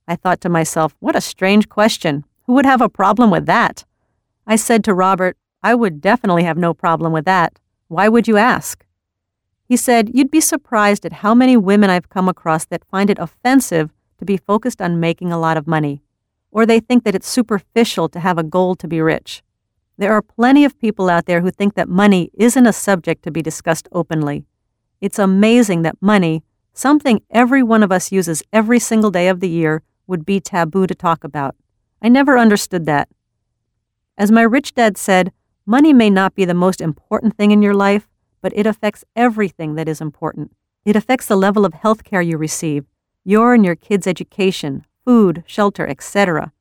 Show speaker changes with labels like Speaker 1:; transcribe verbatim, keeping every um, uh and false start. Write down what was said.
Speaker 1: I thought to myself, what a strange question. Who would have a problem with that? I said to Robert, I would definitely have no problem with that. Why would you ask? He said, you'd be surprised at how many women I've come across that find it offensive to be focused on making a lot of money, or they think that it's superficial to have a goal to be rich. There are plenty of people out there who think that money isn't a subject to be discussed openly. It's amazing that money, something every one of us uses every single day of the year, would be taboo to talk about. I never understood that. As my rich dad said, money may not be the most important thing in your life, but it affects everything that is important. It affects the level of health care you receive, your and your kids' education, food, shelter, et cetera.